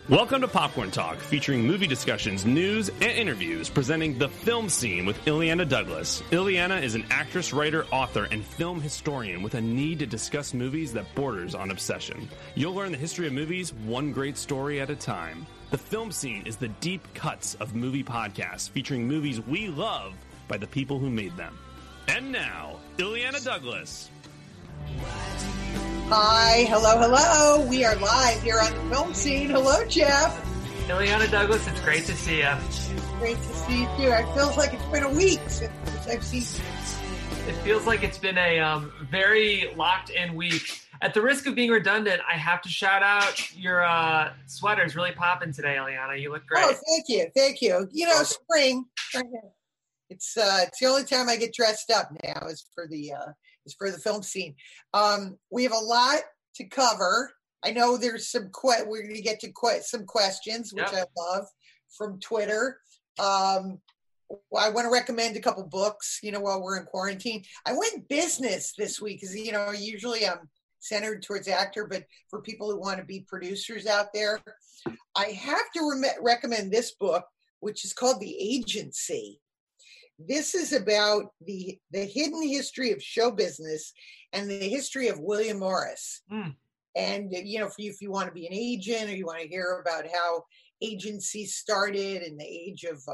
Welcome to Popcorn Talk, featuring movie discussions, news, and interviews, presenting The Film Scene with Ileana Douglas. Ileana is an actress, writer, author, and film historian with a need to discuss movies that borders on obsession. You'll learn the history of movies one great story at a time. The Film Scene is the deep cuts of movie podcasts, featuring movies we love by the people who made them. And now, Ileana Douglas. Hi, hello. We are live here on The Film Scene. Hello, Jeff. Ileana Douglas, it's great to see you. Great to see you too. It feels like it's been a week since I've seen you. It feels like it's been a very locked-in week. At the risk of being redundant, I have to shout out your sweater's really popping today, Ileana. You look great. Oh, thank you. You know, spring. It's the only time I get dressed up now is for the Film Scene. We have a lot to cover. I know there's we're going to get to some questions, which I love, from Twitter. I want to recommend a couple books, while we're in quarantine. I went business this week because, usually I'm centered towards actor, but for people who want to be producers out there, I have to recommend this book, which is called The Agency. This is about the hidden history of show business and the history of William Morris. And, if you want to be an agent or you want to hear about how agencies started in the age of,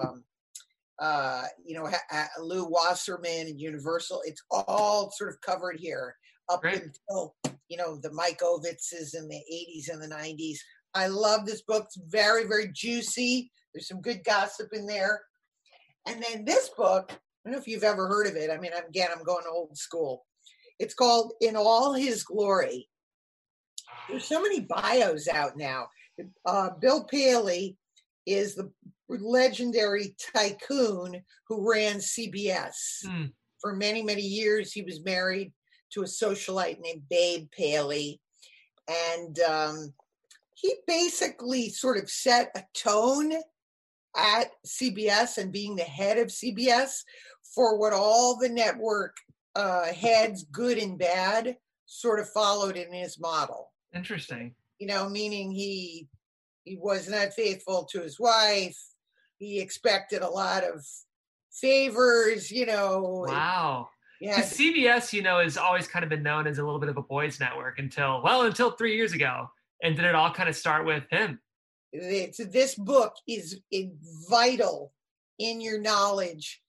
Lou Wasserman and Universal, it's all sort of covered here up until, the Mike Ovitzes in the 80s and the 90s. I love this book. It's very, very juicy. There's some good gossip in there. And then this book, I don't know if you've ever heard of it. I mean, I'm going old school. It's called In All His Glory. There's so many bios out now. Bill Paley is the legendary tycoon who ran CBS. For many, many years, he was married to a socialite named Babe Paley. And he basically sort of set a tone at CBS and being the head of CBS for what all the network heads, good and bad, sort of followed in his model. Interesting. Meaning he was not faithful to his wife. He expected a lot of favors, Wow. Yeah. CBS, has always kind of been known as a little bit of a boys' network until 3 years ago. And did it all kind of start with him? This book is vital in your knowledge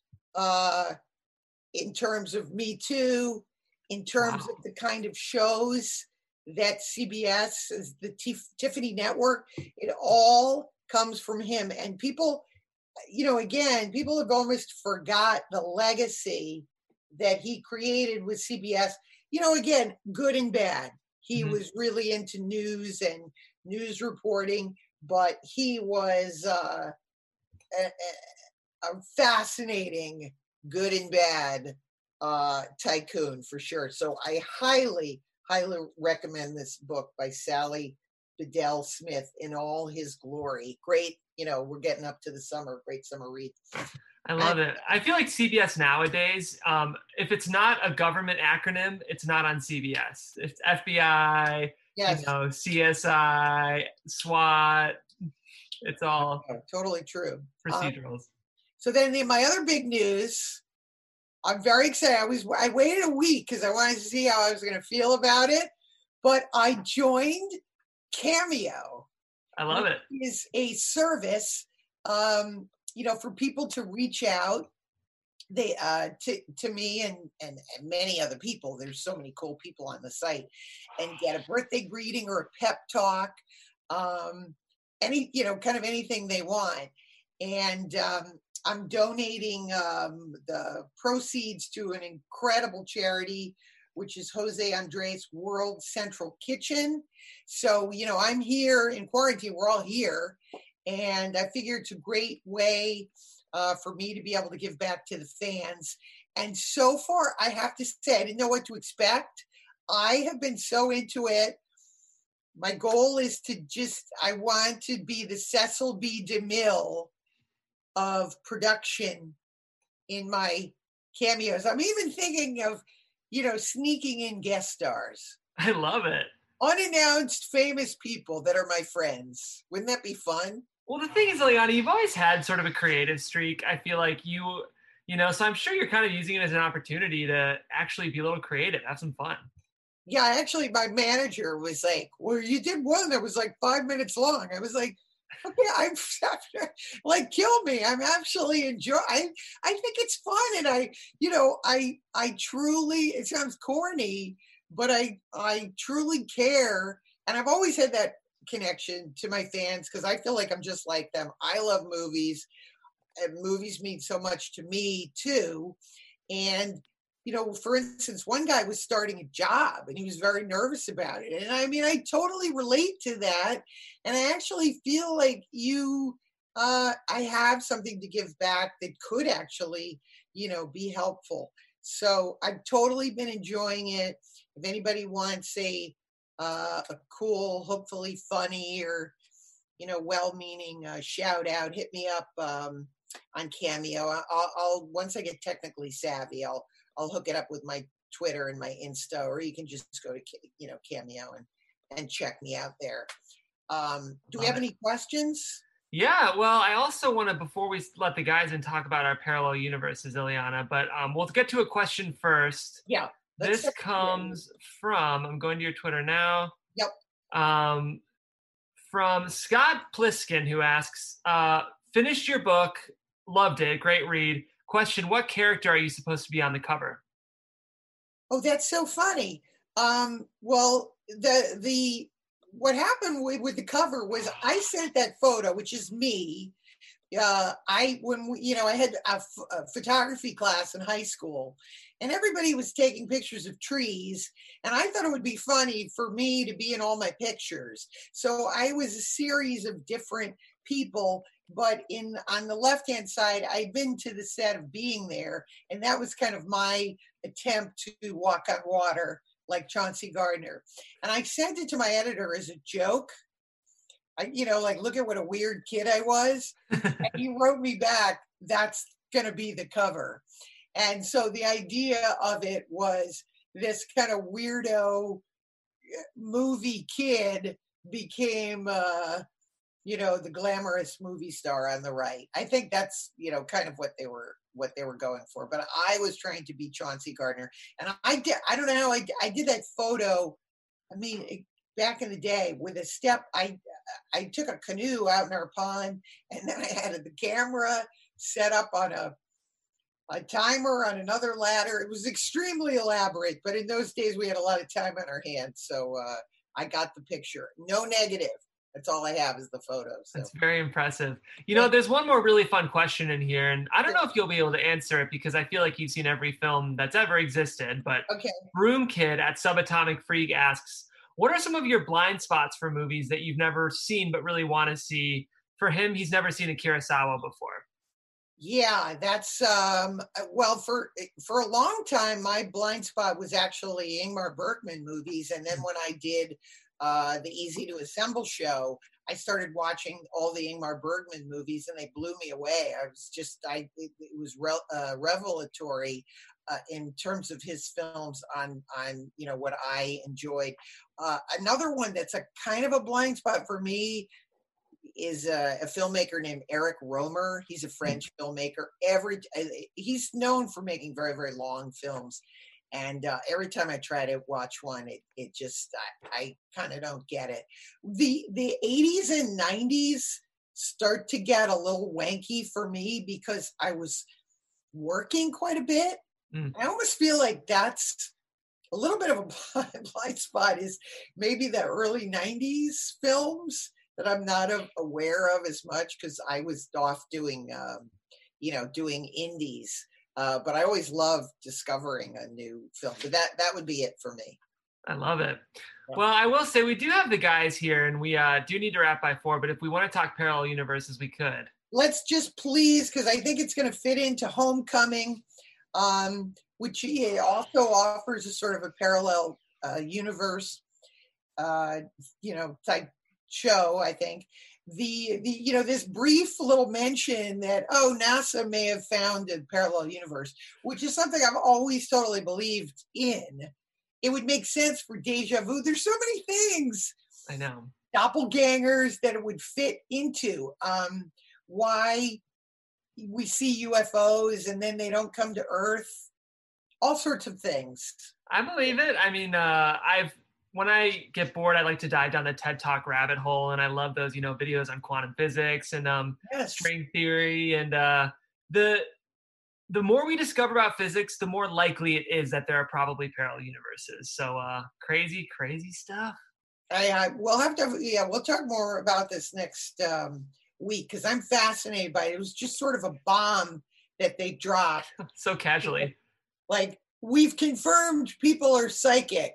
in terms of Me Too, in terms of the kind of shows that CBS is, the Tiffany Network, it all comes from him. And people, people have almost forgot the legacy that he created with CBS. Again, good and bad. He was really into news and news reporting, but he was a fascinating, good and bad tycoon for sure. So I highly, highly recommend this book by Sally Bedell Smith, In All His Glory. Great, we're getting up to the summer. Great summer read. I love it. I feel like CBS nowadays, if it's not a government acronym, it's not on CBS. It's FBI, yes. CSI, SWAT. It's all totally true. Procedurals. So then my other big news, I'm very excited. I waited a week because I wanted to see how I was going to feel about it, but I joined Cameo. I love it. It is a service, for people to reach out to me and many other people. There's so many cool people on the site, and get a birthday greeting or a pep talk, kind of anything they want. And I'm donating the proceeds to an incredible charity, which is Jose Andres World Central Kitchen. So, I'm here in quarantine. We're all here. And I figure it's a great way for me to be able to give back to the fans. And so far, I have to say, I didn't know what to expect. I have been so into it. My goal is I want to be the Cecil B. DeMille of production in my cameos. I'm even thinking of, sneaking in guest stars. I love it. unannounced famous people that are my friends. Wouldn't that be fun? Well, the thing is, Ileana, you've always had sort of a creative streak. I feel like so I'm sure you're kind of using it as an opportunity to actually be a little creative, have some fun. Yeah, actually, my manager was like, well, you did one that was like 5 minutes long. I was like, okay, I'm like, kill me. I'm actually I think it's fun. And I truly, it sounds corny, but I truly care. And I've always had that connection to my fans because I feel like I'm just like them. I love movies, and movies mean so much to me too. And for instance, one guy was starting a job and he was very nervous about it. And I mean, I totally relate to that. And I actually feel like I have something to give back that could actually, be helpful. So I've totally been enjoying it. If anybody wants a cool, hopefully funny or, well-meaning shout out, hit me up on Cameo. I'll once I get technically savvy, I'll hook it up with my Twitter and my Insta, or you can just go to Cameo and check me out there. Do we have any questions? Yeah, well, I also want to, before we let the guys in, talk about our parallel universes, Ileana, but we'll get to a question first. Yeah. This comes from, I'm going to your Twitter now. Yep. From Scott Pliskin, who asks, finished your book, loved it, great read. Question, what character are you supposed to be on the cover? Oh, that's so funny. Well, what happened with the cover was I sent that photo, which is me. I had a photography class in high school, and everybody was taking pictures of trees, and I thought it would be funny for me to be in all my pictures. So I was a series of different people, but on the left-hand side, I'd been to the set of Being There, and that was kind of my attempt to walk on water like Chauncey Gardiner. And I sent it to my editor as a joke. Look at what a weird kid I was. And he wrote me back, that's going to be the cover. And so the idea of it was this kind of weirdo movie kid became, the glamorous movie star on the right. I think that's, kind of what they were going for. But I was trying to be Chauncey Gardiner. And I don't know how I did that photo. I mean, back in the day with a step, I took a canoe out in our pond, and then I had the camera set up on a timer on another ladder. It was extremely elaborate, but in those days we had a lot of time on our hands. So I got the picture. No negative. That's all I have is the photos. So. That's very impressive. There's one more really fun question in here, and I don't know if you'll be able to answer it because I feel like you've seen every film that's ever existed, but okay. Room Kid at Subatomic Freak asks, what are some of your blind spots for movies that you've never seen but really want to see? For him, he's never seen a Kurosawa before. Yeah, that's for a long time, my blind spot was actually Ingmar Bergman movies, and then when I did the Easy to Assemble show, I started watching all the Ingmar Bergman movies, and they blew me away. It was revelatory in terms of his films on what I enjoyed. Another one that's a kind of a blind spot for me is a filmmaker named Eric Romer. He's a French filmmaker. He's known for making very, very long films. And every time I try to watch one, it just, I kind of don't get it. The 80s and 90s start to get a little wanky for me because I was working quite a bit. I almost feel like that's a little bit of a blind spot is maybe the early 90s films that I'm not aware of as much because I was off doing indies. But I always love discovering a new film. So that would be it for me. I love it. Well, I will say we do have the guys here, and we do need to wrap by 4. But if we want to talk parallel universes, we could. Let's just please, because I think it's going to fit into Homecoming, which he also offers a sort of a parallel universe, type show. I think. This brief little mention that, NASA may have found a parallel universe, which is something I've always totally believed in. it would make sense for deja vu. There's so many things. I know. Doppelgangers that it would fit into. Why we see UFOs and then they don't come to Earth. All sorts of things. I believe it. I mean, when I get bored, I like to dive down the TED Talk rabbit hole, and I love those, videos on quantum physics and string theory. And the more we discover about physics, the more likely it is that there are probably parallel universes. So crazy, crazy stuff. We'll have to, we'll talk more about this next week because I'm fascinated by it. It was just sort of a bomb that they dropped. So casually. Like, we've confirmed people are psychic,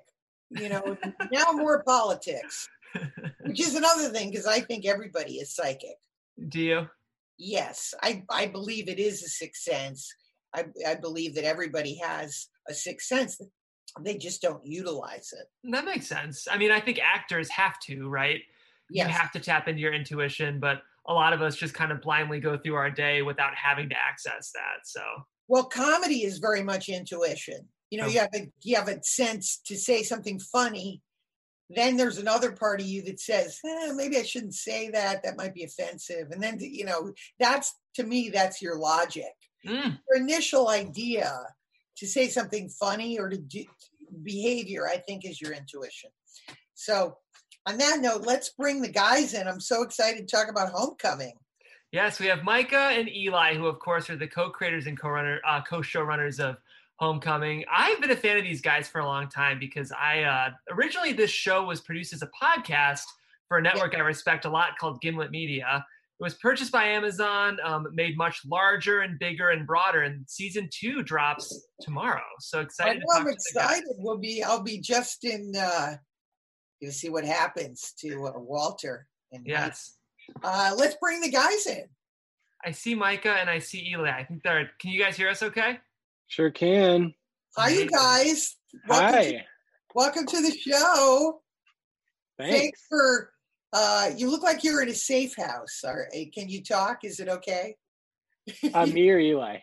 now more politics, which is another thing because I think everybody is psychic. Do you? Yes, I believe it is a sixth sense. I believe that everybody has a sixth sense. They just don't utilize it. That makes sense. I mean, I think actors have to, right? Yes. You have to tap into your intuition, but a lot of us just kind of blindly go through our day without having to access that. So, well, comedy is very much intuition. You have a sense to say something funny. Then there's another part of you that says, maybe I shouldn't say that. That might be offensive. And then, that's, to me, that's your logic. Your initial idea to say something funny or to do behavior, I think, is your intuition. So on that note, let's bring the guys in. I'm so excited to talk about Homecoming. Yes, we have Micah and Eli, who, of course, are the co-creators and co-showrunners of Homecoming. I've been a fan of these guys for a long time because originally this show was produced as a podcast for a network I respect a lot called Gimlet Media. It was purchased by Amazon, made much larger and bigger and broader, and season 2 drops tomorrow. So excited! I'm excited. I'll be just in. You see what happens to Walter. And yes. Let's bring the guys in. I see Micah and I see Eli. I think they're. Can you guys hear us? Okay. Sure can. Hi, you guys. Hi. Welcome to the show. Thanks for. You look like you're in a safe house. Can you talk? Is it okay? Me or Eli?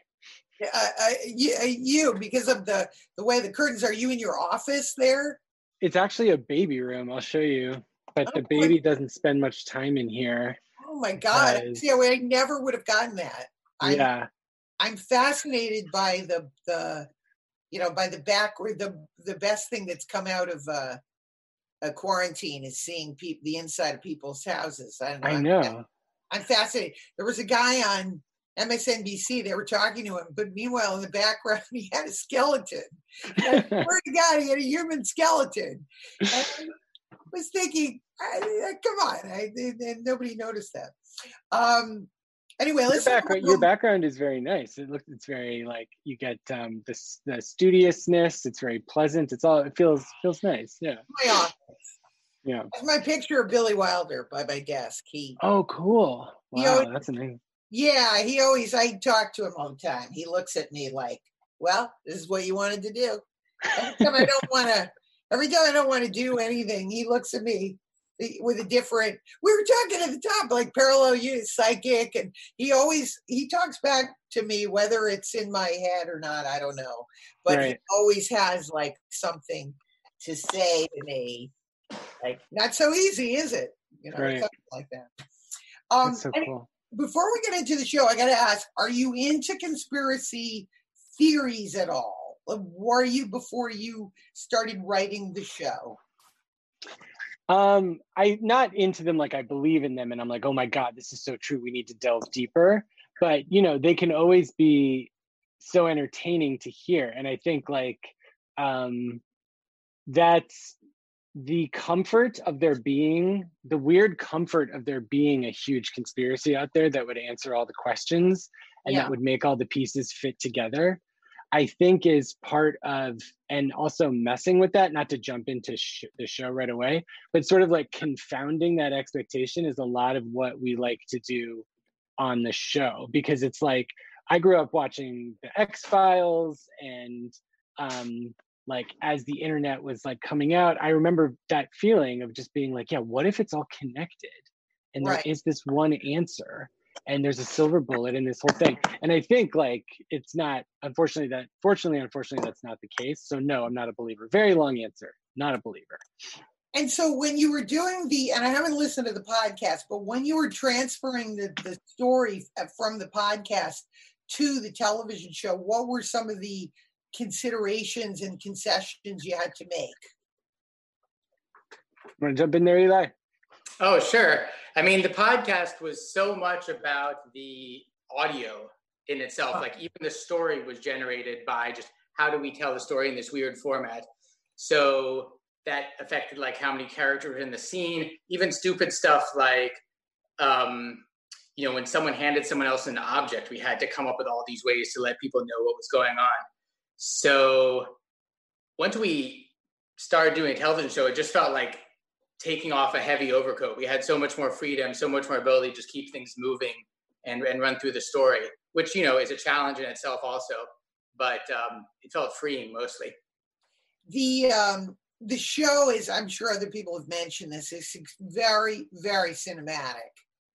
You, because of the way the curtains are. You in your office there? It's actually a baby room. I'll show you. But the baby doesn't spend much time in here. Oh my God! See, I never would have gotten that. I'm fascinated by the by the backward. The best thing that's come out of a quarantine is seeing the inside of people's houses. I know. I'm fascinated. There was a guy on MSNBC. They were talking to him, but meanwhile, in the background, he had a skeleton. I swear to God, he had a human skeleton. And I was thinking, come on, nobody noticed that. Anyway, your background is very nice. It's very like you get the studiousness. It's very pleasant. It feels nice. Yeah. My office. Yeah. That's my picture of Billy Wilder by my desk. Oh, cool! Wow, that's amazing. Yeah, I talk to him all the time. He looks at me like, well, this is what you wanted to do. Every time I don't want to do anything, he looks at me with a different, we were talking at the top, like parallel unit psychic. And he talks back to me, whether it's in my head or not, I don't know. But He always has like something to say to me. Like, not so easy, is it? Something like that. That's so cool. Before we get into the show, I got to ask, are you into conspiracy theories at all? Were you before you started writing the show? I'm not into them like I believe in them and I'm like, oh my God, this is so true. We need to delve deeper. But, they can always be so entertaining to hear. And I think like that's the comfort of there being, the weird comfort of there being a huge conspiracy out there that would answer all the questions and that would make all the pieces fit together, I think is part of, and also messing with that, not to jump into the show right away, but sort of like confounding that expectation is a lot of what we like to do on the show, because it's like, I grew up watching the X-Files and like as the internet was like coming out, I remember that feeling of just being like, yeah, what if it's all connected? And there is this one answer. and there's a silver bullet in this whole thing. And I think like it's not, unfortunately that's not the case. So no, I'm not a believer. Very long answer. Not a believer. And so when you were doing and I haven't listened to the podcast, but when you were transferring the story from the podcast to the television show, what were some of the considerations and concessions you had to make? Want to jump in there, Eli? Oh, sure. I mean, the podcast was so much about the audio in itself. Like even the story was generated by just how do we tell the story in this weird format. So that affected like how many characters were in the scene, even stupid stuff like, when someone handed someone else an object, we had to come up with all these ways to let people know what was going on. So once we started doing a television show, it just felt like taking off a heavy overcoat. We had so much more freedom, so much more ability to just keep things moving and run through the story, which, is a challenge in itself also, but it felt freeing mostly. The show is, I'm sure other people have mentioned this, is very, very cinematic.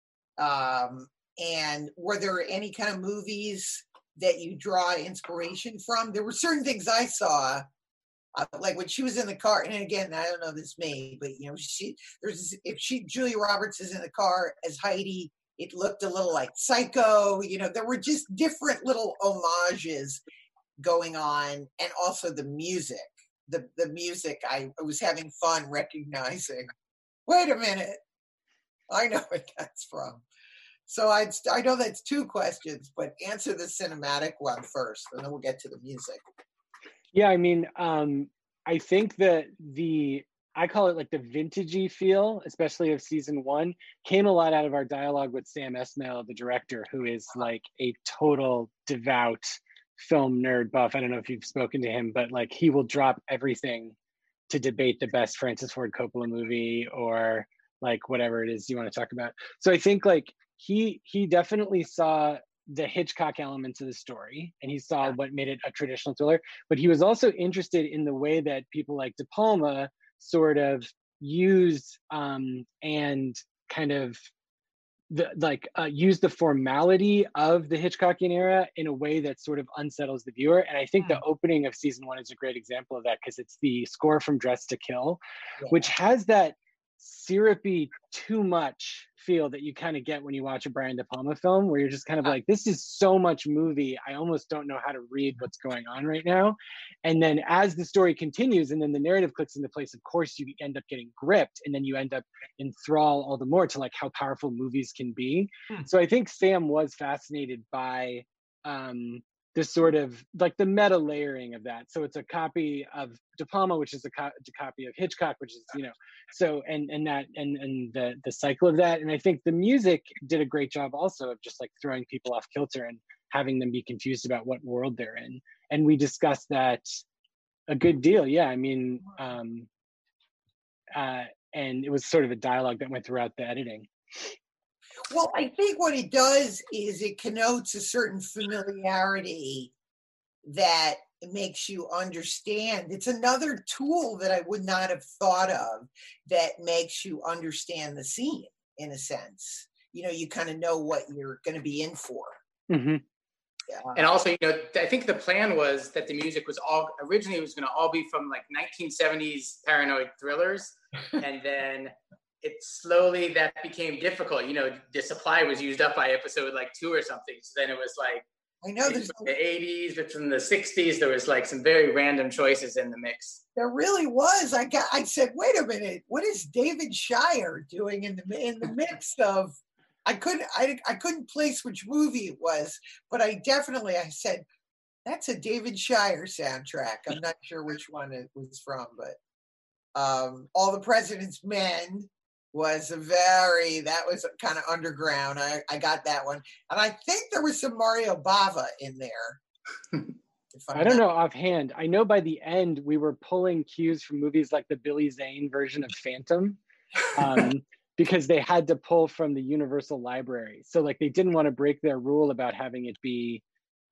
And were there any kind of movies that you draw inspiration from? There were certain things I saw, like when she was in the car, and again, I don't know this may, but Julia Roberts is in the car as Heidi, it looked a little like Psycho. There were just different little homages going on, and also the music. The music, I was having fun recognizing. Wait a minute, I know where that's from. So I know that's two questions, but answer the cinematic one first, and then we'll get to the music. Yeah, I mean, I think that I call it like the vintagey feel, especially of season 1, came a lot out of our dialogue with Sam Esmail, the director, who is like a total devout film nerd buff. I don't know if you've spoken to him, but like he will drop everything to debate the best Francis Ford Coppola movie or like whatever it is you want to talk about. So I think like he definitely saw the Hitchcock elements of the story, and he saw what made it a traditional thriller, but he was also interested in the way that people like De Palma sort of used and kind of use the formality of the Hitchcockian era in a way that sort of unsettles the viewer. And I think the opening of season 1 is a great example of that, because it's the score from Dressed to Kill, which has that syrupy too much feel that you kind of get when you watch a Brian De Palma film, where you're just kind of like, this is so much movie, I almost don't know how to read what's going on right now. And then as the story continues and then the narrative clicks into place, of course you end up getting gripped, and then you end up enthralled all the more to like how powerful movies can be. So I think Sam was fascinated by the sort of like the meta layering of that. So it's a copy of De Palma, which is a copy of Hitchcock, which is, so, and the cycle of that. And I think the music did a great job also of just like throwing people off kilter and having them be confused about what world they're in. And we discussed that a good deal. Yeah. I mean, and it was sort of a dialogue that went throughout the editing. Well, I think what it does is it connotes a certain familiarity that makes you understand. It's another tool that I would not have thought of that makes you understand the scene in a sense. You kind of know what you're going to be in for. Mm-hmm. And also, I think the plan was that the music was originally it was going to all be from like 1970s paranoid thrillers. And then it slowly, that became difficult. The supply was used up by episode like 2 or something. So then it was like, I know there's from the 80s, but from the 60s, there was like some very random choices in the mix. There really was. I said, wait a minute, what is David Shire doing in the mix of? I couldn't place which movie it was, but I said, that's a David Shire soundtrack. I'm not sure which one it was from, but All the President's Men was that was kind of underground. I got that one. And I think there was some Mario Bava in there. I don't know offhand. I know by the end we were pulling cues from movies like the Billy Zane version of Phantom, because they had to pull from the Universal Library. So like they didn't want to break their rule about having it be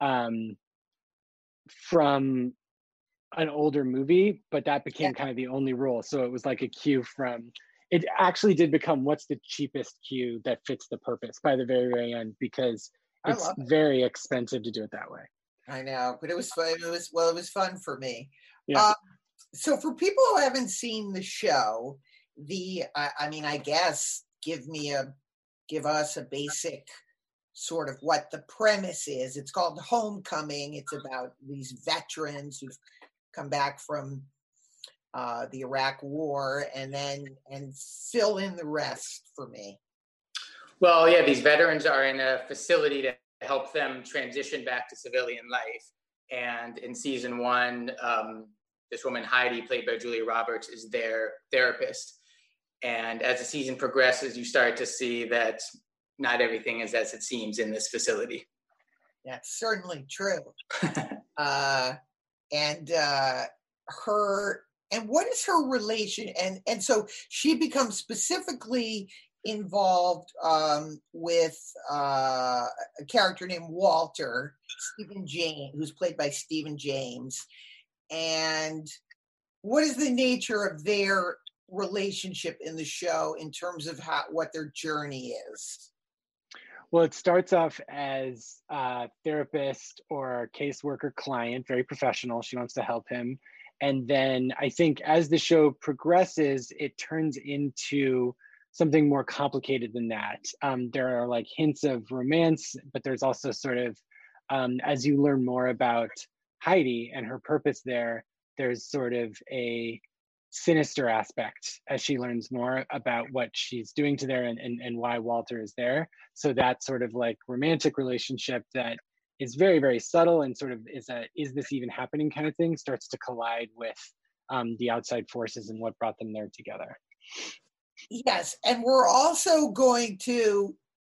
from an older movie, but that became kind of the only rule. So it was like a cue from it actually did become what's the cheapest cue that fits the purpose by the very, very end, because it's very expensive to do it that way. I know, but it was fun. It was fun for me. Yeah. So for people who haven't seen the show, I guess give us a basic sort of what the premise is. It's called Homecoming. It's about these veterans who've come back from the Iraq War, and fill in the rest for me. Well, yeah, these veterans are in a facility to help them transition back to civilian life. And in season 1, this woman, Heidi, played by Julia Roberts, is their therapist. And as the season progresses, you start to see that not everything is as it seems in this facility. That's certainly true. And what is her relation? And so she becomes specifically involved with a character named Walter, Stephen James, who's played by Stephen James. And what is the nature of their relationship in the show in terms of what their journey is? Well, it starts off as a therapist or caseworker client, very professional. She wants to help him. And then I think as the show progresses, it turns into something more complicated than that. There are like hints of romance, but there's also sort of, as you learn more about Heidi and her purpose there, there's sort of a sinister aspect as she learns more about what she's doing to there and why Walter is there. So that sort of like romantic relationship that is very, very subtle and sort of is this even happening kind of thing starts to collide with the outside forces and what brought them there together. Yes, and we're also going to,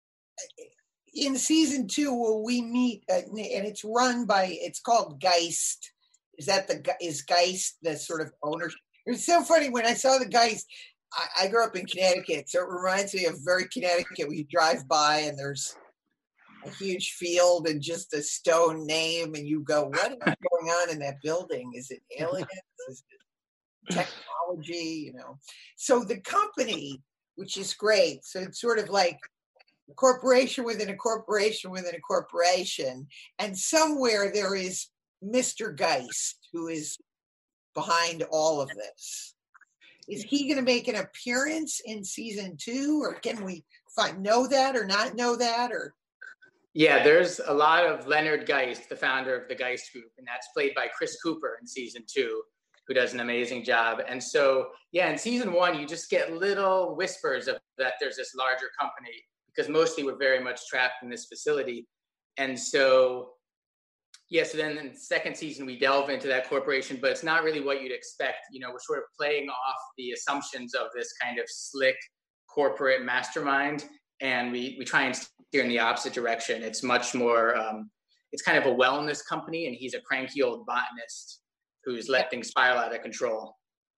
in season 2, where we meet, and it's called Geist. Is Geist the sort of ownership? It was so funny when I saw the Geist. I grew up in Connecticut, so it reminds me of very Connecticut. We drive by and there's a huge field and just a stone name, and you go, "What is going on in that building? Is it aliens? Is it technology?" So the company, which is great. So it's sort of like a corporation within a corporation within a corporation, and somewhere there is Mr. Geist, who is behind all of this. Is he going to make an appearance in season 2, or can we know that or not know that? Or yeah, there's a lot of Leonard Geist, the founder of the Geist Group, and that's played by Chris Cooper in season 2, who does an amazing job. And so, yeah, in season 1, you just get little whispers of that there's this larger company, because mostly we're very much trapped in this facility. And so, yeah, so then in the second season, we delve into that corporation, but it's not really what you'd expect. We're sort of playing off the assumptions of this kind of slick corporate mastermind, and we try and steer in the opposite direction. It's much more, it's kind of a wellness company, and he's a cranky old botanist who's let things spiral out of control.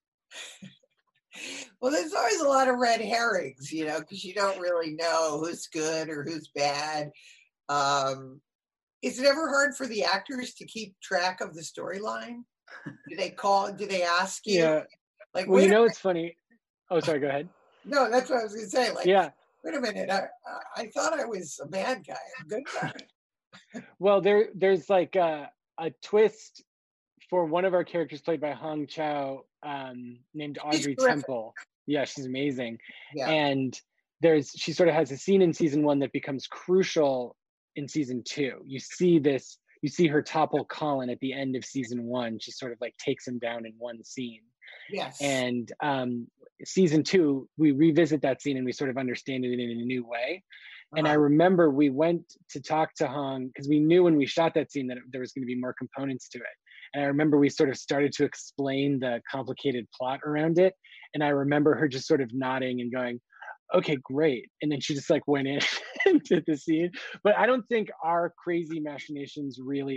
Well, there's always a lot of red herrings, because you don't really know who's good or who's bad. Is it ever hard for the actors to keep track of the storyline? Do they ask you? Yeah. Like, well, it's funny. Oh, sorry, go ahead. No, that's what I was going to say. Like, yeah. Wait a minute. I thought I was a bad guy. I'm a good guy. Well, there's like a twist for one of our characters played by Hong Chow, named Audrey Temple. Yeah, she's amazing. Yeah. And she sort of has a scene in season 1 that becomes crucial in season 2. You see her topple Colin at the end of season 1. She sort of like takes him down in one scene. Yes. And season 2, we revisit that scene and we sort of understand it in a new way. And I remember we went to talk to Hong because we knew when we shot that scene that there was going to be more components to it. And I remember we sort of started to explain the complicated plot around it. And I remember her just sort of nodding and going, okay, great. And then she just like went into the scene. But I don't think our crazy machinations really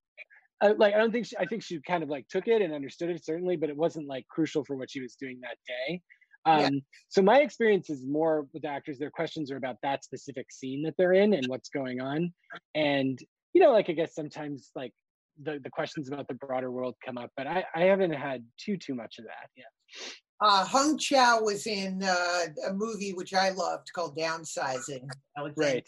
I think she kind of like took it and understood it, certainly, but it wasn't like crucial for what she was doing that day. So my experience is more with actors, their questions are about that specific scene that they're in and what's going on. And, I guess sometimes like the questions about the broader world come up, but I haven't had too much of that. Yeah. Hung Chow was in a movie which I loved called Downsizing. Right.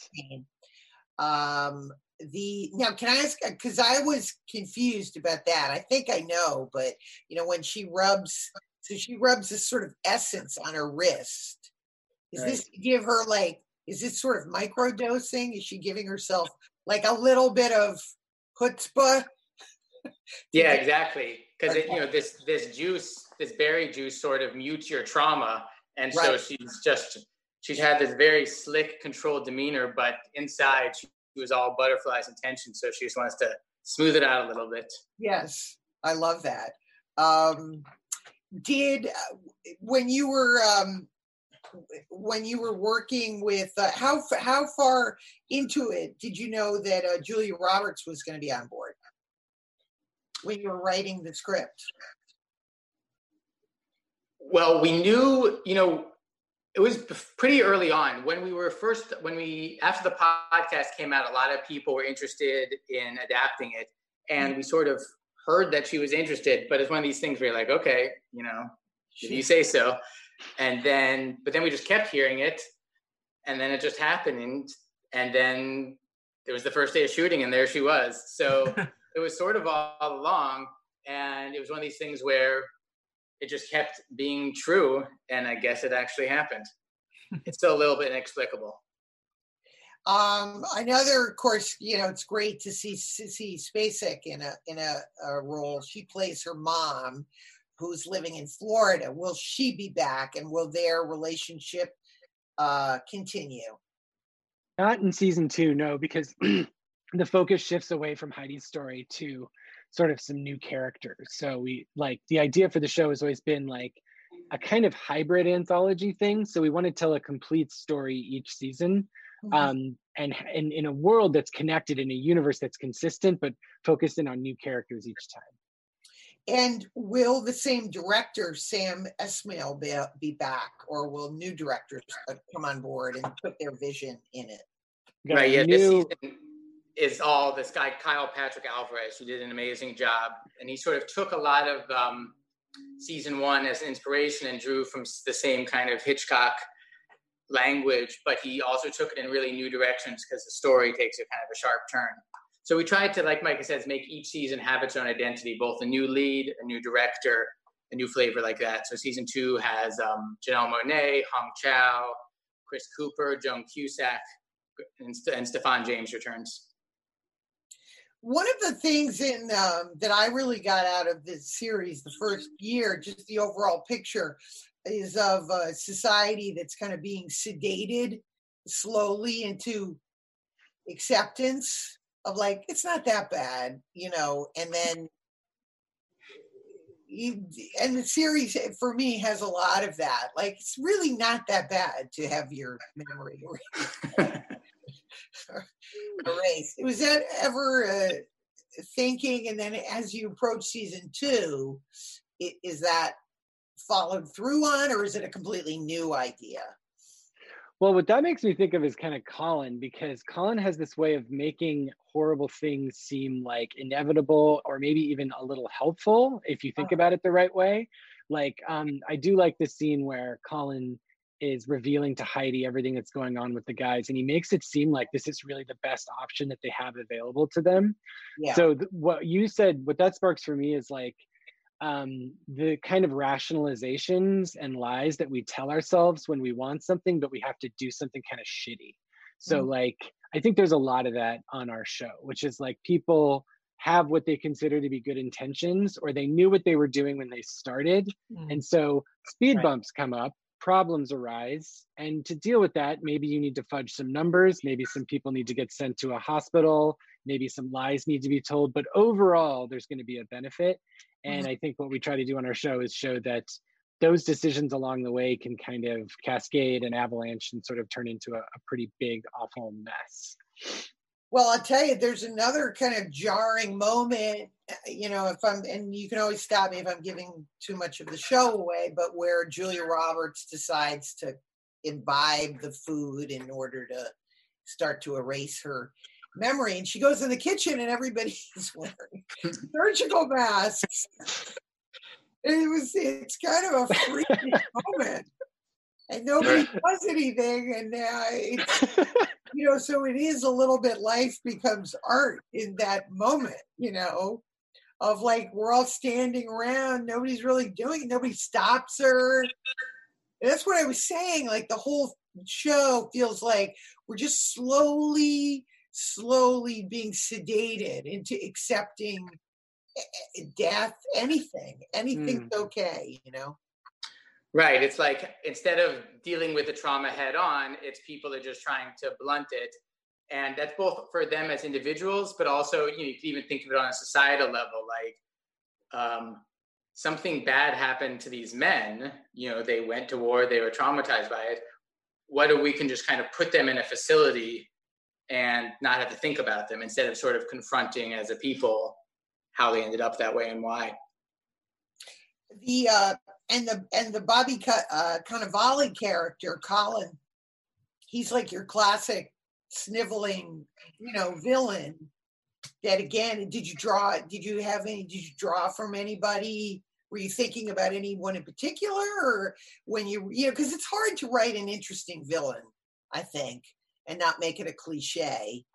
Now, can I ask? Because I was confused about that. I think I know, but when she rubs this sort of essence on her wrist. Is this to give her is this sort of microdosing? Is she giving herself like a little bit of chutzpah? Yeah, exactly. Because this berry juice sort of mutes your trauma. And so she's had this very slick, controlled demeanor, but inside she was all butterflies and tension. So she just wants to smooth it out a little bit. Yes, I love that. When you were working with, how far into it did you know that Julia Roberts was going to be on board when you were writing the script? Well, we knew, it was pretty early on after the podcast came out, a lot of people were interested in adapting it, and we sort of heard that she was interested, but it's one of these things where you're like, okay, if you say so. But then we just kept hearing it, and then it just happened, and then it was the first day of shooting, and there she was. So it was sort of all along, and it was one of these things where it just kept being true, and I guess it actually happened. It's still a little bit inexplicable. Another, of course, it's great to see Sissy Spacek in a role. She plays her mom, who's living in Florida. Will she be back, and will their relationship continue? Not in season 2, no, because the focus shifts away from Heidi's story to sort of some new characters. So the idea for the show has always been like a kind of hybrid anthology thing. So we want to tell a complete story each season, and in a world that's connected, in a universe that's consistent, but focused in on new characters each time. And will the same director, Sam Esmail, be back, or will new directors come on board and put their vision in it? Right. Yeah. This season is all this guy, Kyle Patrick Alvarez, who did an amazing job. And he sort of took a lot of season 1 as inspiration and drew from the same kind of Hitchcock language, but he also took it in really new directions because the story takes a kind of a sharp turn. So we tried to, like Micah says, make each season have its own identity, both a new lead, a new director, a new flavor like that. So season 2 has Janelle Monáe, Hong Chow, Chris Cooper, Joan Cusack, and Stephan James returns. One of the things that I really got out of this series, the first year, just the overall picture, is of a society that's kind of being sedated slowly into acceptance of it's not that bad, and then and the series for me has a lot of that. It's really not that bad to have your memory erased. Was that ever thinking? And then as you approach season 2, is that followed through on, or is it a completely new idea? Well, what that makes me think of is kind of Colin, because Colin has this way of making horrible things seem like inevitable, or maybe even a little helpful if you think about it the right way. I do like this scene where Colin is revealing to Heidi everything that's going on with the guys, and he makes it seem like this is really the best option that they have available to them. Yeah. So what you said, what that sparks for me is the kind of rationalizations and lies that we tell ourselves when we want something, but we have to do something kind of shitty. So I think there's a lot of that on our show, which is people have what they consider to be good intentions, or they knew what they were doing when they started. And so speed bumps come up, problems arise, and to deal with that, maybe you need to fudge some numbers, maybe some people need to get sent to a hospital, maybe some lies need to be told, but overall there's going to be a benefit. And I think what we try to do on our show is show that those decisions along the way can kind of cascade and avalanche and sort of turn into a pretty big, awful mess. Well, I'll tell you, there's another kind of jarring moment, and you can always stop me if I'm giving too much of the show away, but where Julia Roberts decides to imbibe the food in order to start to erase her memory. And she goes in the kitchen and everybody's wearing surgical masks. It's kind of a freaky moment. And nobody does anything. And it's, so it is a little bit life becomes art in that moment, of like, we're all standing around. Nobody's really doing it. Nobody stops her. And that's what I was saying. Like the whole show feels like we're just slowly being sedated into accepting death, anything's okay, Right. It's like, instead of dealing with the trauma head on, it's people are just trying to blunt it. And that's both for them as individuals, but also, you can even think of it on a societal level. Like something bad happened to these men, they went to war, they were traumatized by it. What if we can just kind of put them in a facility and not have to think about them, instead of sort of confronting as a people how they ended up that way and why. The Bobby Cannavale character, Colin, he's like your classic sniveling, villain. That again, did you draw from anybody? Were you thinking about anyone in particular, or when because it's hard to write an interesting villain, I think, and not make it a cliche.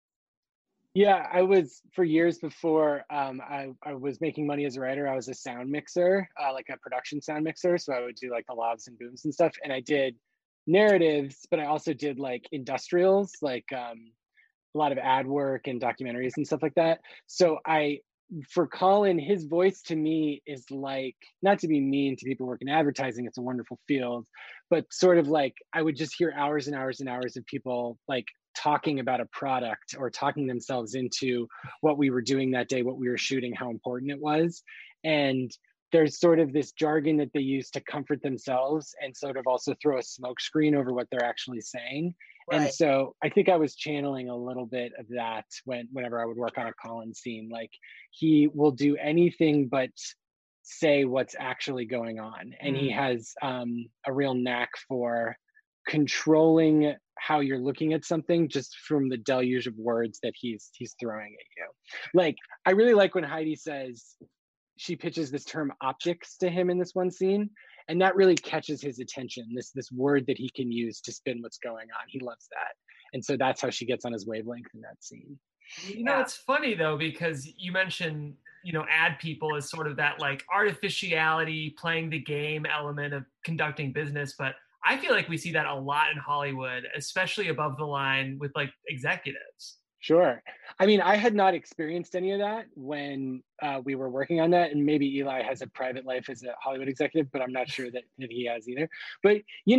Yeah, I was, for years before I was making money as a writer, I was a sound mixer, like a production sound mixer. So I would do like the lavs and booms and stuff. And I did narratives, but I also did like industrials, like a lot of ad work and documentaries and stuff like that. So for Colin, his voice to me is like, not to be mean to people working in advertising, it's a wonderful field, but sort of like, I would just hear hours and hours and hours of people like talking about a product or talking themselves into what we were doing that day, what we were shooting, how important it was. And there's sort of this jargon that they use to comfort themselves and sort of also throw a smoke screen over what they're actually saying. Right. And so I think I was channeling a little bit of that whenever I would work on a Colin scene. Like, he will do anything but say what's actually going on. And he has a real knack for controlling how you're looking at something just from the deluge of words that he's throwing at you. Like, I really like when Heidi says, she pitches this term optics to him in this one scene, and that really catches his attention, this word that he can use to spin what's going on. He loves that. And so that's how she gets on his wavelength in that scene. It's funny though, because you mentioned, ad people as sort of that like artificiality, playing the game element of conducting business, but I feel like we see that a lot in Hollywood, especially above the line with like executives. Sure. I mean, I had not experienced any of that when we were working on that. And maybe Eli has a private life as a Hollywood executive, but I'm not sure that he has either. But,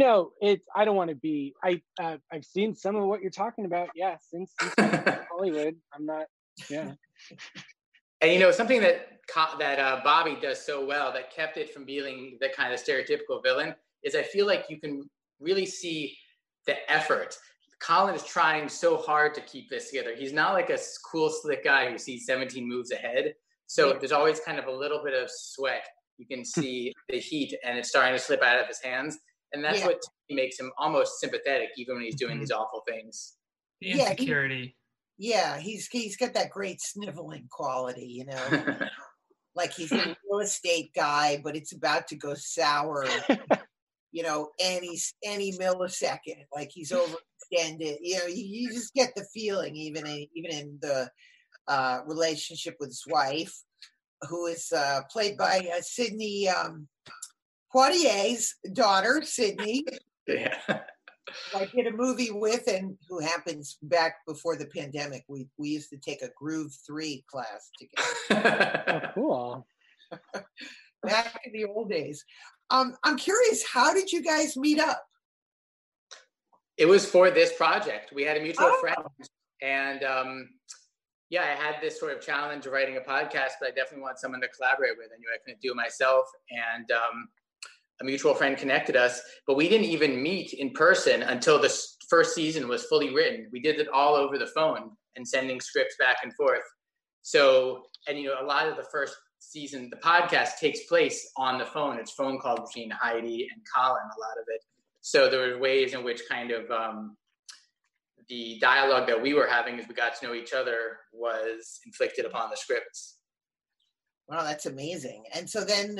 I don't want to be, I've seen some of what you're talking about. Yeah, since Hollywood, I'm not, yeah. And, something that Bobby does so well that kept it from being the kind of stereotypical villain is I feel like you can really see the effort. Colin is trying so hard to keep this together. He's not like a cool, slick guy who sees 17 moves ahead. So there's always kind of a little bit of sweat. You can see the heat and it's starting to slip out of his hands. And that's what makes him almost sympathetic, even when he's doing these awful things. The insecurity. He's got that great sniveling quality, like he's a real estate guy, but it's about to go sour. Any millisecond, like he's overextended. You just get the feeling, even in the relationship with his wife, who is played by Sidney Poitier's daughter, Sydney. Yeah. I did a movie with, and who happens back before the pandemic. We used to take a Groove 3 class together. Oh, cool. Back in the old days. I'm curious, how did you guys meet up? It was for this project. We had a mutual friend, and I had this sort of challenge of writing a podcast, but I definitely want someone to collaborate with. I knew I couldn't do it myself, and a mutual friend connected us, but we didn't even meet in person until the first season was fully written. We did it all over the phone and sending scripts back and forth. So, and a lot of the first season, the podcast takes place on the phone. It's phone call between Heidi and Colin, a lot of it. So there were ways in which kind of the dialogue that we were having as we got to know each other was inflicted upon the scripts. Wow, that's amazing. And so then,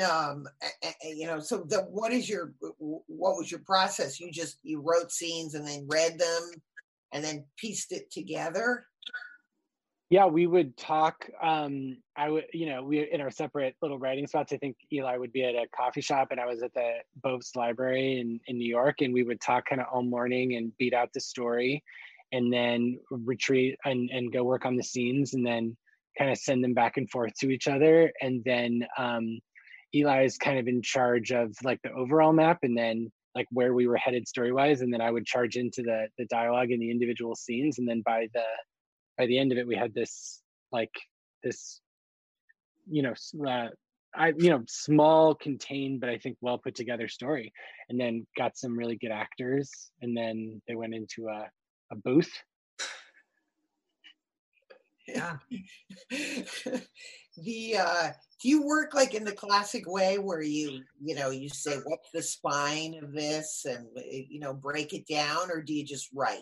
what was your process? You wrote scenes and then read them and then pieced it together? Yeah, we would talk. We in our separate little writing spots. I think Eli would be at a coffee shop and I was at the Bobst Library in New York, and we would talk kind of all morning and beat out the story and then retreat and go work on the scenes and then kind of send them back and forth to each other. And then Eli is kind of in charge of like the overall map and then like where we were headed story-wise. And then I would charge into the dialogue in the individual scenes. And then by the end of it, we had this small, contained, but I think well put together story, and then got some really good actors, and then they went into a booth. Yeah. Do you work like in the classic way where you say what's the spine of this and break it down, or do you just write?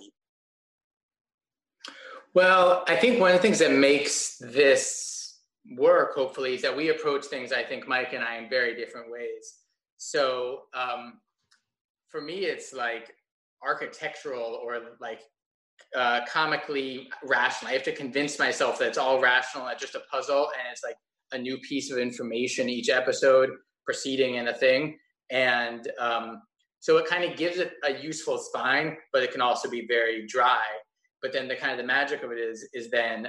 Well, I think one of the things that makes this work, hopefully, is that we approach things, I think, Mike and I, in very different ways. So for me, it's like architectural or like comically rational. I have to convince myself that it's all rational and just a puzzle, and it's like a new piece of information each episode proceeding in a thing. And so it kind of gives it a useful spine, but it can also be very dry. But then the kind of the magic of it is then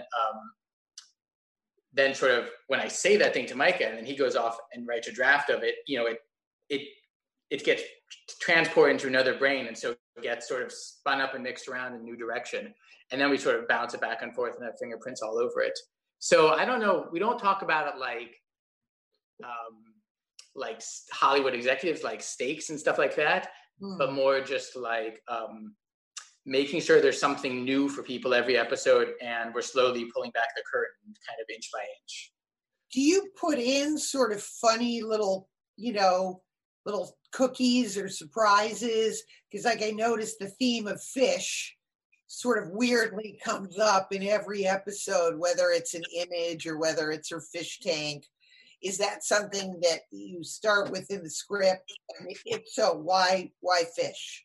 sort of when I say that thing to Micah and then he goes off and writes a draft of it, it gets transported into another brain, and so it gets sort of spun up and mixed around in a new direction, and then we sort of bounce it back and forth and have fingerprints all over it. So I don't know, we don't talk about it like Hollywood executives, like stakes and stuff like that, but more just like making sure there's something new for people every episode, and we're slowly pulling back the curtain kind of inch by inch. Do you put in sort of funny little cookies or surprises? Because like I noticed the theme of fish sort of weirdly comes up in every episode, whether it's an image or whether it's her fish tank. Is that something that you start with in the script? And if so, why fish?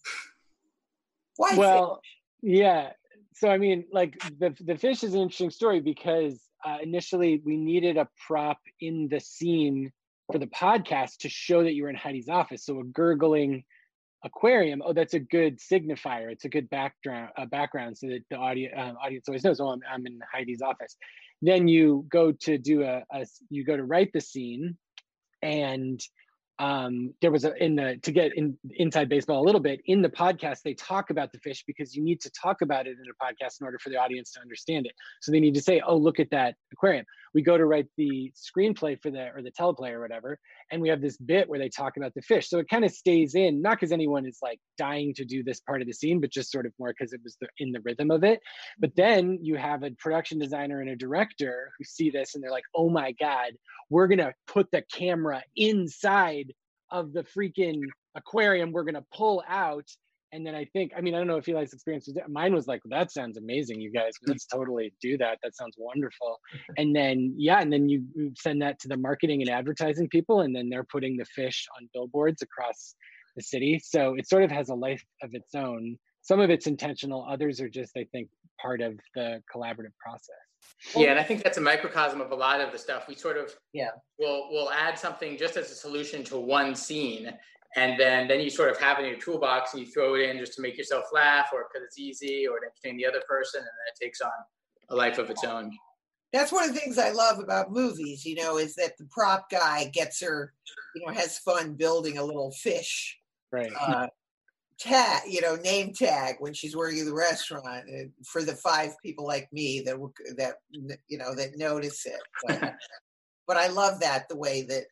Yeah. So, I mean, like the fish is an interesting story because initially we needed a prop in the scene for the podcast to show that you were in Heidi's office. So a gurgling aquarium, that's a good signifier. It's a good background so that the audience always knows, I'm in Heidi's office. Then you go to you go to write the scene, and there was to get inside baseball a little bit in the podcast, they talk about the fish because you need to talk about it in a podcast in order for the audience to understand it. So they need to say, oh, look at that aquarium. We go to write the screenplay or the teleplay or whatever, and we have this bit where they talk about the fish. So it kind of stays in, not because anyone is like dying to do this part of the scene, but just sort of more because it was in the rhythm of it. But then you have a production designer and a director who see this and they're like, oh my God, we're going to put the camera inside of the freaking aquarium. We're going to pull out. And then I don't know if Eli's experience was different. Mine was like, that sounds amazing, you guys. Let's totally do that. That sounds wonderful. And then, you send that to the marketing and advertising people, and then they're putting the fish on billboards across the city. So it sort of has a life of its own. Some of it's intentional. Others are just, I think, part of the collaborative process. Yeah, and I think that's a microcosm of a lot of the stuff. We sort of we'll add something just as a solution to one scene, and then you sort of have it in your toolbox and you throw it in just to make yourself laugh or because it's easy or to entertain the other person, and then it takes on a life of its own. That's one of the things I love about movies, is that the prop guy gets her, has fun building a little fish. Right. Tag, name tag when she's working at the restaurant for the 5 people like me that notice it. But I love that the way that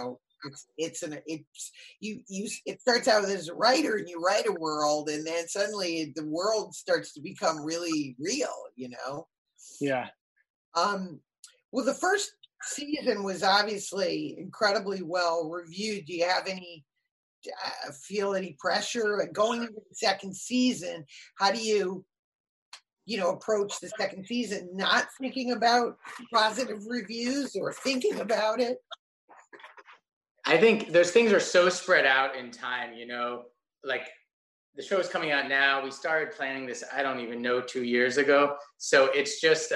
it starts out as a writer and you write a world, and then suddenly the world starts to become really real. Yeah. Well, the first season was obviously incredibly well reviewed. Do you have any? Feel any pressure going into the second season? How do you approach the second season, not thinking about positive reviews or thinking about it? I think those things are so spread out in time, like the show's coming out now. We started planning this, I don't even know, 2 years ago. So it's just,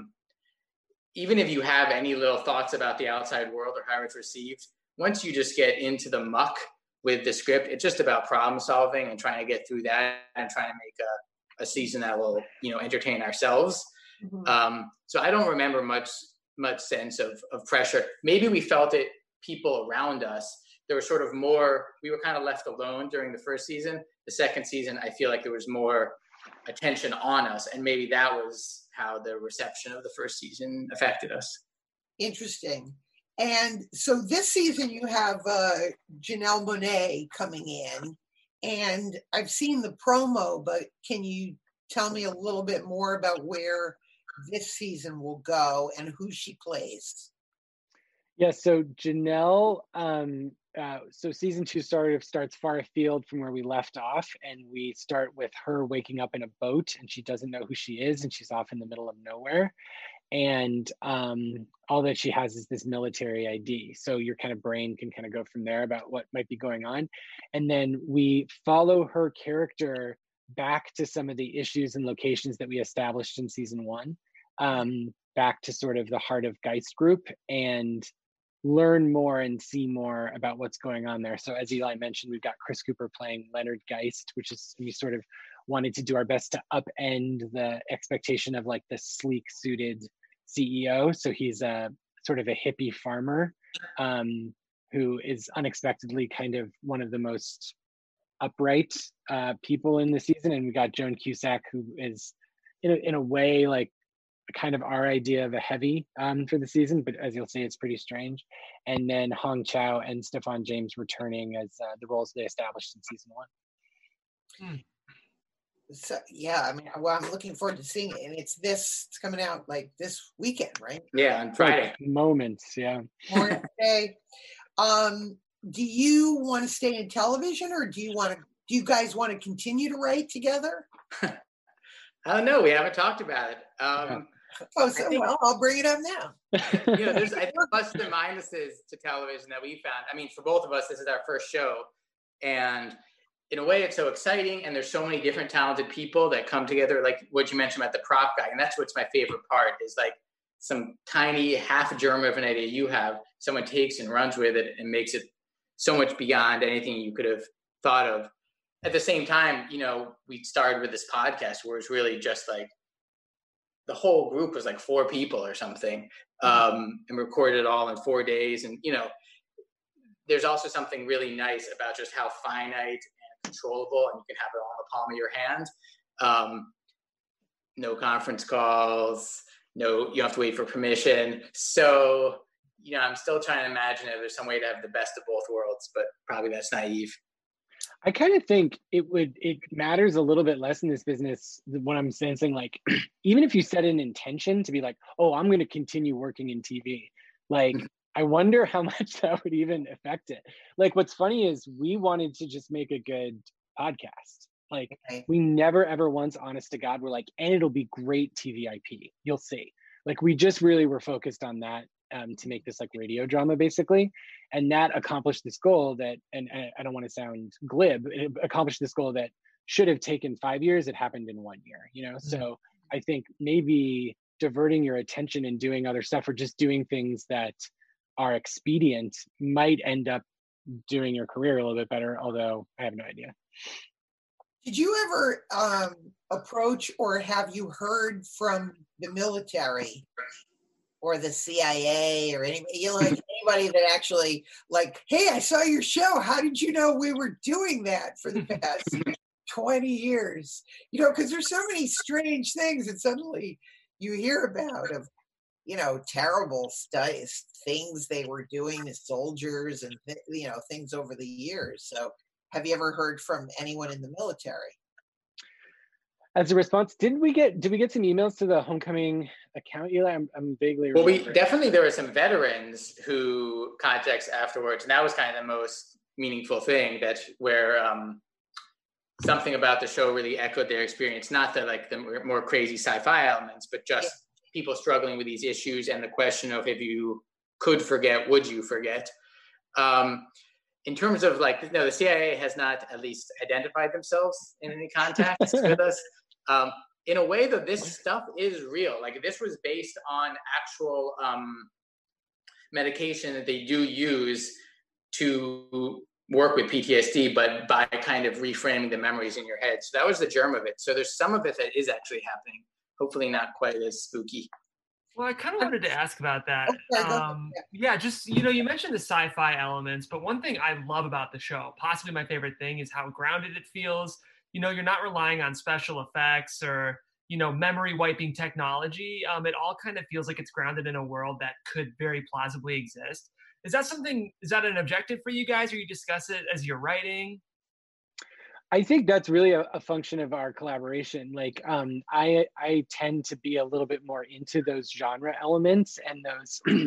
even if you have any little thoughts about the outside world or how it's received, once you just get into the muck with the script, it's just about problem solving and trying to get through that and trying to make a season that will, entertain ourselves. Mm-hmm. So I don't remember much sense of pressure. Maybe we felt it, people around us. There was sort of more, we were kind of left alone during the first season. The second season, I feel like there was more attention on us, and maybe that was how the reception of the first season affected us. Interesting. And so this season you have Janelle Monáe coming in, and I've seen the promo, but can you tell me a little bit more about where this season will go and who she plays? Yeah, so Janelle, so season 2 starts far afield from where we left off, and we start with her waking up in a boat, and she doesn't know who she is, and she's off in the middle of nowhere. And all that she has is this military ID. So your kind of brain can kind of go from there about what might be going on. And then we follow her character back to some of the issues and locations that we established in season 1, back to sort of the heart of Geist Group, and learn more and see more about what's going on there. So as Eli mentioned, we've got Chris Cooper playing Leonard Geist, which is, we sort of wanted to do our best to upend the expectation of like the sleek suited CEO. So he's a sort of a hippie farmer who is unexpectedly kind of one of the most upright people in the season. And we got Joan Cusack, who is in a way like kind of our idea of a heavy for the season, but as you'll see, it's pretty strange. And then Hong Chow and Stephan James returning as the roles they established in season 1. So yeah, I mean, well, I'm looking forward to seeing it, and it's coming out like this weekend, right? Yeah, on Friday. Like moments, yeah. Wednesday. Do you want to stay in television, or do you guys want to continue to write together? I don't know. We haven't talked about it. I'll bring it up now. There's I think pluses and minuses to television that we found. I mean, for both of us, this is our first show, and in a way, it's so exciting, and there's so many different talented people that come together, like what you mentioned about the prop guy, and that's what's my favorite part, is like some tiny half germ of an idea you have, someone takes and runs with it and makes it so much beyond anything you could have thought of. At the same time, we started with this podcast where it's really just like the whole group was like 4 people or something, and recorded it all in 4 days. And, there's also something really nice about just how finite controllable, and you can have it all in the palm of your hand. No conference calls, you have to wait for permission. So, I'm still trying to imagine if there's some way to have the best of both worlds, but probably that's naive. I kind of think it matters a little bit less in this business when I'm sensing, like, even if you set an intention to be like, oh, I'm going to continue working in TV, like, I wonder how much that would even affect it. Like, what's funny is we wanted to just make a good podcast. Like, we never, ever once, honest to God, were like, and it'll be great TV IP. You'll see. Like, we just really were focused on that to make this like radio drama, basically. And that accomplished this goal that, and I don't want to sound glib, it accomplished this goal that should have taken 5 years. It happened in 1 year, Mm-hmm. So I think maybe diverting your attention and doing other stuff, or just doing things that are expedient, might end up doing your career a little bit better, although I have no idea. Did you ever approach, or have you heard from the military or the CIA or anybody that actually like, hey, I saw your show. How did you know we were doing that for the past 20 years? Because there's so many strange things that suddenly you hear about of, terrible things they were doing to soldiers and, things over the years. So have you ever heard from anyone in the military? As a response, did we get some emails to the Homecoming account, Eli? I'm vaguely remembering. Well, there were some veterans who contacted us afterwards, and that was kind of the most meaningful thing. That's where something about the show really echoed their experience. Not the more crazy sci-fi elements, but just people struggling with these issues and the question of if you could forget, would you forget? In terms of the CIA has not at least identified themselves in any contacts with us. In a way, though, this stuff is real. Like, this was based on actual medication that they do use to work with PTSD, but by kind of reframing the memories in your head. So that was the germ of it. So there's some of it that is actually happening. Hopefully not quite as spooky. Well, I kind of wanted to ask about that. Just, you mentioned the sci-fi elements, but one thing I love about the show, possibly my favorite thing, is how grounded it feels. You're not relying on special effects or, memory wiping technology. It all kind of feels like it's grounded in a world that could very plausibly exist. Is that an objective for you guys, or you discuss it as you're writing? I think that's really a function of our collaboration. Like, I tend to be a little bit more into those genre elements and those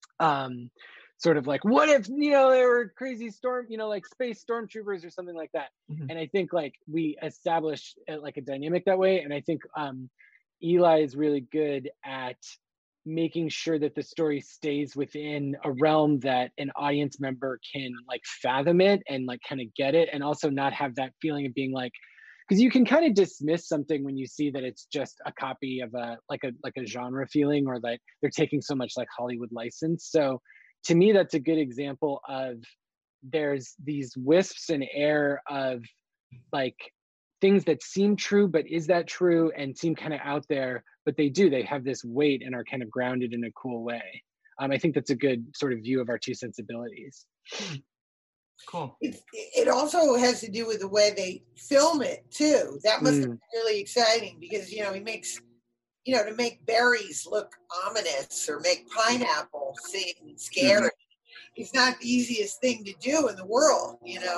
sort of like, what if, there were crazy storm, like space stormtroopers or something like that. Mm-hmm. And I think like we establish like a dynamic that way. And I think Eli is really good at making sure that the story stays within a realm that an audience member can like fathom it and like kind of get it, and also not have that feeling of being like, because you can kind of dismiss something when you see that it's just a copy of a genre feeling, or that they're taking so much like Hollywood license. So to me, that's a good example of there's these wisps in air of like things that seem true, but is that true, and seem kind of out there, but they have this weight and are kind of grounded in a cool way. I think that's a good sort of view of our two sensibilities. Cool. It also has to do with the way they film it too. That must have been really exciting, because, he makes, to make berries look ominous or make pineapple seem scary. It's not the easiest thing to do in the world,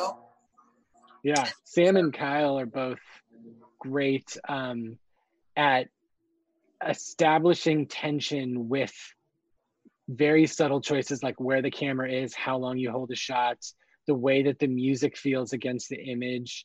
Yeah, Sam and Kyle are both great at establishing tension with very subtle choices, like where the camera is, how long you hold a shot, the way that the music feels against the image.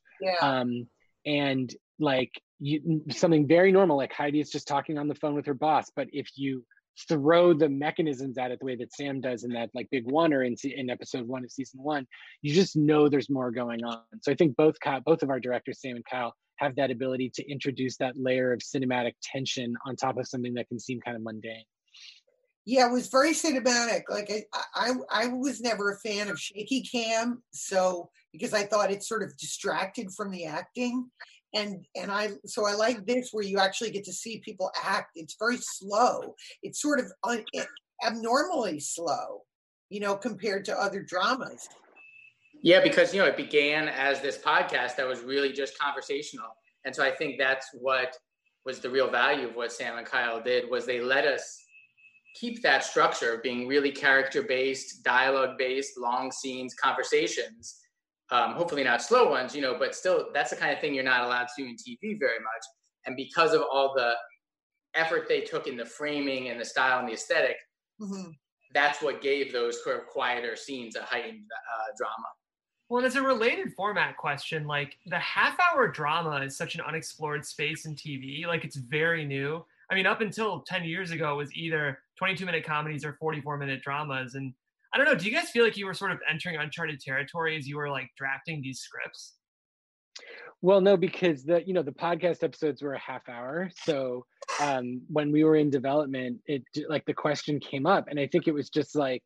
And like something very normal, like Heidi is just talking on the phone with her boss, but if you throw the mechanisms at it the way that Sam does in that like big one, or in episode 1 of season 1, you just know there's more going on. So I think both of our directors, Sam and Kyle, have that ability to introduce that layer of cinematic tension on top of something that can seem kind of mundane. Yeah, it was very cinematic. Like I was never a fan of shaky cam, because I thought it sort of distracted from the acting. And I like this, where you actually get to see people act. It's very slow. It's sort of abnormally slow, compared to other dramas. Yeah, because, it began as this podcast that was really just conversational. And so I think that's what was the real value of what Sam and Kyle did, was they let us keep that structure of being really character-based, dialogue-based, long scenes, conversations. Hopefully not slow ones, but still, that's the kind of thing you're not allowed to do in TV very much. And because of all the effort they took in the framing and the style and the aesthetic, that's what gave those sort of quieter scenes a heightened drama. Well, as a related format question, like the half-hour drama is such an unexplored space in TV. Like, it's very new. I mean, up until 10 years ago, it was either 22-minute comedies or 44-minute dramas. And I don't know, do you guys feel like you were sort of entering uncharted territory as you were like drafting these scripts? Well, no, because the podcast episodes were a half hour. So when we were in development, it like the question came up, and I think it was just like,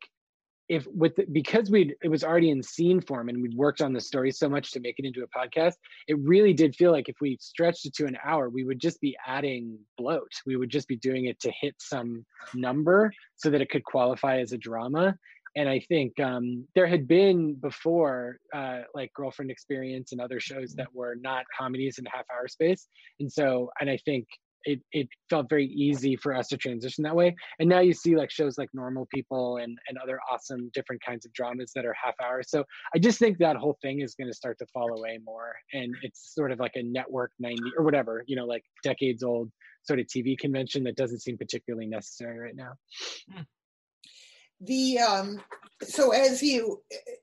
because it was already in scene form and we'd worked on the story so much to make it into a podcast, it really did feel like if we stretched it to an hour, we would just be adding bloat. We would just be doing it to hit some number so that it could qualify as a drama. And I think there had been before, like Girlfriend Experience and other shows that were not comedies in half-hour space. And I think it felt very easy for us to transition that way. And now you see like shows like Normal People and other awesome different kinds of dramas that are half hour. So I just think that whole thing is going to start to fall away more. And it's sort of like a network 90 or whatever, like decades old sort of TV convention that doesn't seem particularly necessary right now. So as you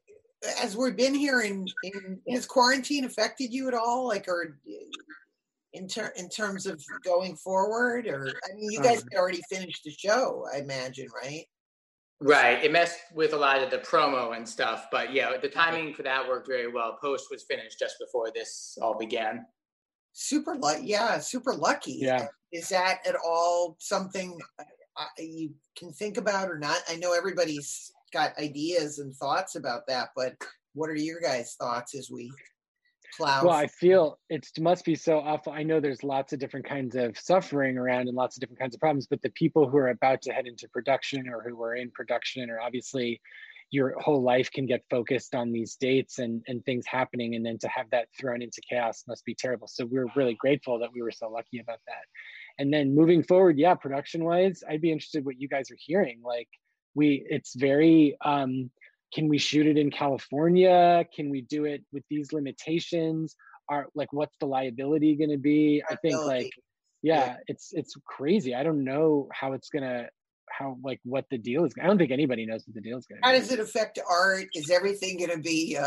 as we've been here has quarantine affected you at all? Like, or in terms of going forward, or I mean, you guys had already finished the show, I imagine, right? Right. It messed with a lot of the promo and stuff, but yeah, the timing for that worked very well. Post was finished just before this all began. Super lucky. Yeah, super lucky. Yeah. Is that at all something you can think about or not? I know everybody's got ideas and thoughts about that, but what are your guys' thoughts as we plow? Well, I feel it must be so awful. I know there's lots of different kinds of suffering around and lots of different kinds of problems, but the people who are about to head into production or who are in production, or obviously your whole life can get focused on these dates and things happening, and then to have that thrown into chaos must be terrible. So we're really grateful that we were so lucky about that. And then moving forward, yeah, production wise, I'd be interested what you guys are hearing. Like it's very, can we shoot it in California? Can we do it with these limitations? What's the liability going to be? I think it's crazy. I don't know how it's going to, what the deal is. I don't think anybody knows what the deal is going to be. How does it affect art? Is everything going to be,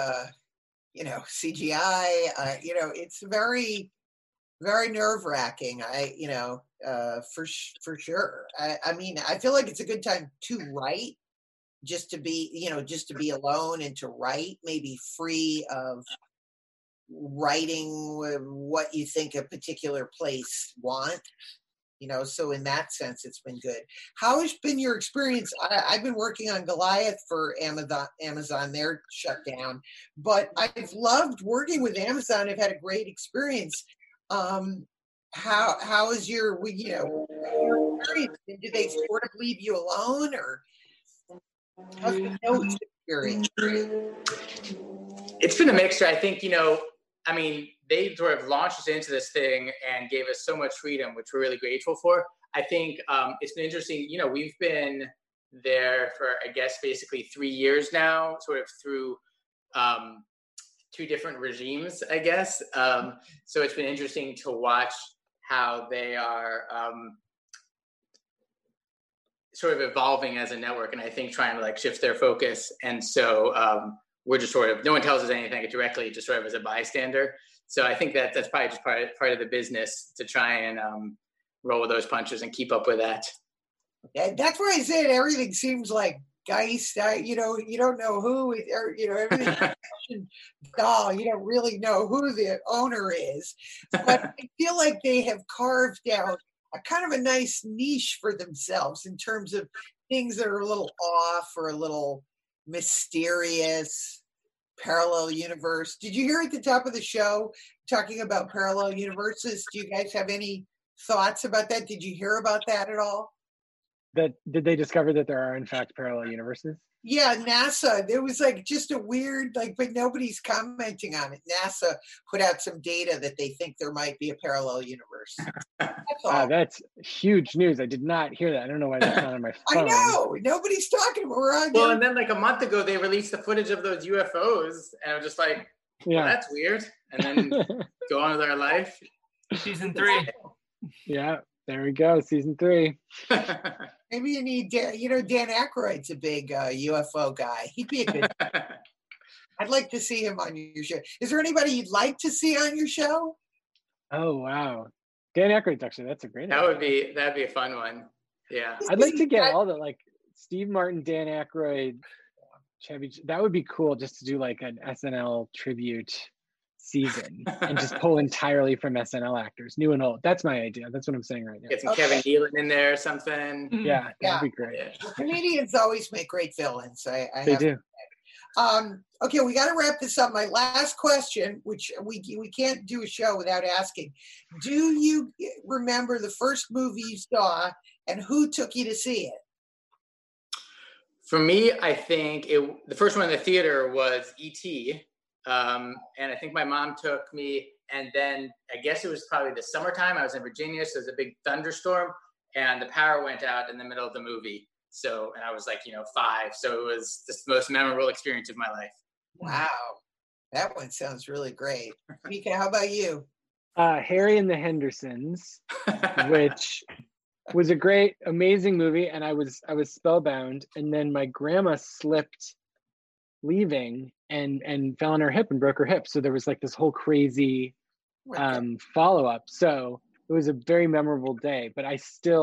CGI? It's very, very nerve wracking. For sure. I mean, I feel like it's a good time to write, just to be alone and to write, maybe free of writing what you think a particular place wants. So in that sense, it's been good. How has been your experience? I've been working on Goliath for Amazon. They're shut down, but I've loved working with Amazon. I've had a great experience. How is your experience? Do they sort of leave you alone, or how's the notes experience? It's been a mixture. I think, they sort of launched us into this thing and gave us so much freedom, which we're really grateful for. I think it's been interesting. We've been there for, I guess, basically 3 years now, sort of through 2 different regimes, I guess. So it's been interesting to watch how they are sort of evolving as a network, and I think trying to shift their focus. And so we're just sort of, no one tells us anything directly, just sort of as a bystander. So I think that's probably just part of the business, to try and roll with those punches and keep up with that. Yeah, that's why I said everything seems like Geist. You don't know who, everything. You don't really know who the owner is. But I feel like they have carved out a kind of a nice niche for themselves in terms of things that are a little off or a little mysterious. Parallel universe. Did you hear at the top of the show talking about parallel universes? Do you guys have any thoughts about that? Did you hear about that at all? Did they discover that there are in fact parallel universes? Yeah, NASA. There was just a weird, but nobody's commenting on it. NASA put out some data that they think there might be a parallel universe. That's all. That's huge news. I did not hear that. I don't know why that's not on my phone. I know. Nobody's talking about it. Well, and then a month ago, they released the footage of those UFOs, and I'm just like, well, that's weird. And then go on with our life. Season 3. Yeah. There we go, season 3. Maybe you need Dan Aykroyd's a big UFO guy. He'd be a good. I'd like to see him on your show. Is there anybody you'd like to see on your show? Oh wow, Dan Aykroyd's actually, that's a great idea. That'd be a fun one. Yeah, I'd like to get all the Steve Martin, Dan Aykroyd, Chevy. That would be cool, just to do an SNL tribute season and just pull entirely from SNL actors, new and old. That's my idea. That's what I'm saying right now. Get some Kevin Nealon in there or something. Yeah, that'd be great. Yeah. Comedians always make great villains. They do. Okay, we got to wrap this up. My last question, which we can't do a show without asking: do you remember the first movie you saw, and who took you to see it? For me, I think the first one in the theater was E.T. And I think my mom took me, and then I guess it was probably the summertime. I was in Virginia, so there was a big thunderstorm, and the power went out in the middle of the movie. So, and I was 5. So it was the most memorable experience of my life. Wow. That one sounds really great. Mika, how about you? Harry and the Hendersons, which was a great, amazing movie. And I was spellbound. And then my grandma slipped leaving and fell on her hip and broke her hip. So there was like this whole crazy follow-up. So it was a very memorable day, but I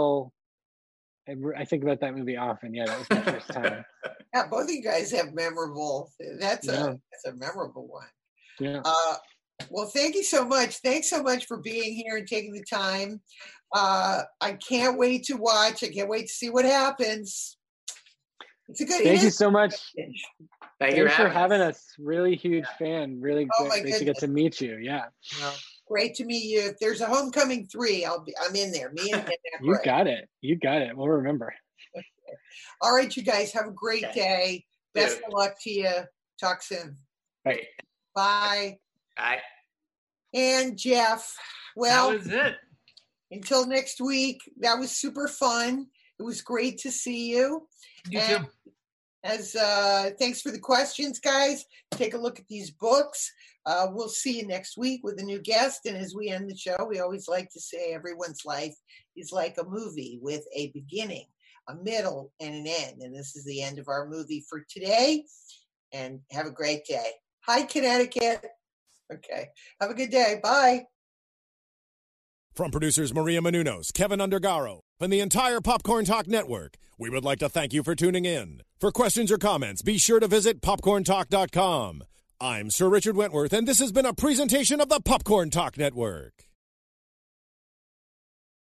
think about that movie often. Yeah, that was my first time. Yeah, both of you guys have memorable. That's a memorable one. Yeah. Well, thank you so much. Thanks so much for being here and taking the time. I can't wait to watch. I can't wait to see what happens. It's a good. Thank you so much. Thanks for having us. Really huge fan. Really great to get to meet you. Yeah. Great to meet you. If there's a Homecoming 3, I'm in there. Me and You got it. We'll remember. Okay. All right, you guys have a great day. Best of luck to you. Talk soon. Right. Bye. Bye. And Jeff, well, that was it. Until next week. That was super fun. It was great to see you. You too. Thanks for the questions, guys. Take a look at these books. We'll see you next week with a new guest. And as we end the show, we always like to say everyone's life is like a movie with a beginning, a middle, and an end. And this is the end of our movie for today. And have a great day. Hi, Connecticut. Okay. Have a good day. Bye. From producers Maria Menounos, Kevin Undergaro, and the entire Popcorn Talk Network, we would like to thank you for tuning in. For questions or comments, be sure to visit popcorntalk.com. I'm Sir Richard Wentworth, and this has been a presentation of the Popcorn Talk Network.